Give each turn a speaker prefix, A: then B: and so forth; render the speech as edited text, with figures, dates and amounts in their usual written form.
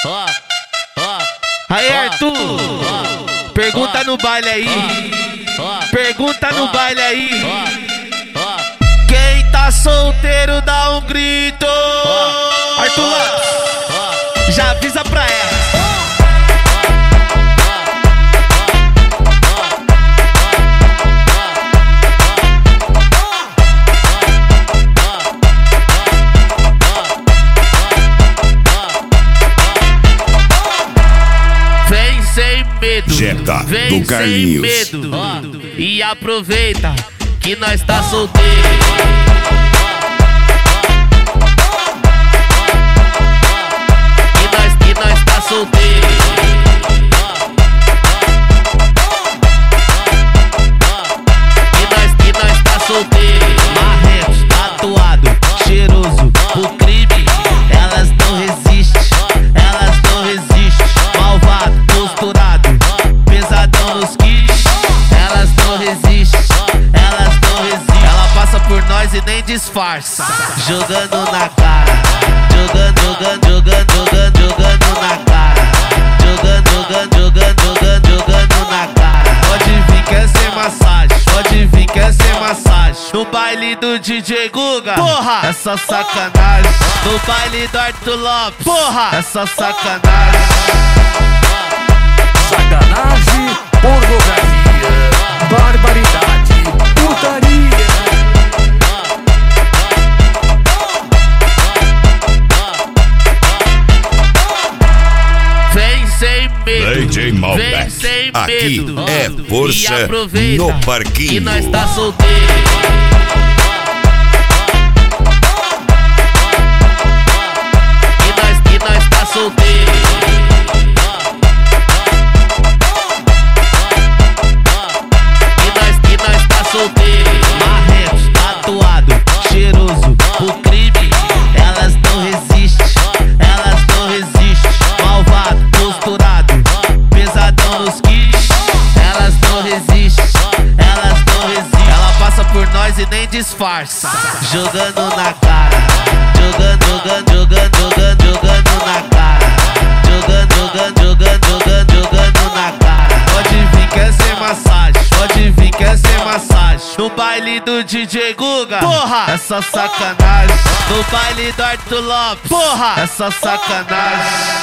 A: Aí, Arthur, pergunta no baile aí. Pergunta no baile aí. Quem tá solteiro dá um grito. Arthur, já avisa pra ela. Sem medo,
B: Jetta,
A: vem
B: do Carlinhos.
A: sem medo, e aproveita que nós tá solteiro. Que nós tá solteiro. Que nós tá solteiro. Marretos, tatuado, cheiroso, o crime, elas não resistem, elas não resistem. Malvado, posturado, pesadão nos kits, elas não resistem, elas não resistem. Ela passa por nós e nem disfarça, jogando na cara, jogando na cara, jogando na cara. Pode vir, quer ser massagem, pode vir, quer ser massagem. No baile do DJ Guga, porra, essa sacanagem. No baile do Arthur Lopes, porra, essa sacanagem.
C: Sacanagem, pornografia, barbaridade, putaria.
A: Vem sem medo,
B: DJ
A: vem
B: Malbec.
A: sem
B: Aqui
A: medo,
B: é força
A: e aproveita
B: no parquinho.
A: que nós tá solteiro. Que nós tá solteiro. Que nós tá solteiro. Marretos, tatuado, cheiroso, o crime, elas não resistem, elas não resistem. Malvado, posturado, pesadão nos kits, elas não resistem, elas não resistem. Ela passa por nós e nem disfarça, jogando na cara, jogando na cara, jogando na cara. Pode vir, quer ser massagem, pode vir, quer ser massagem. No baile do DJ Guga, porra, essa sacanagem. No baile do Arthur Lopes, porra, essa sacanagem.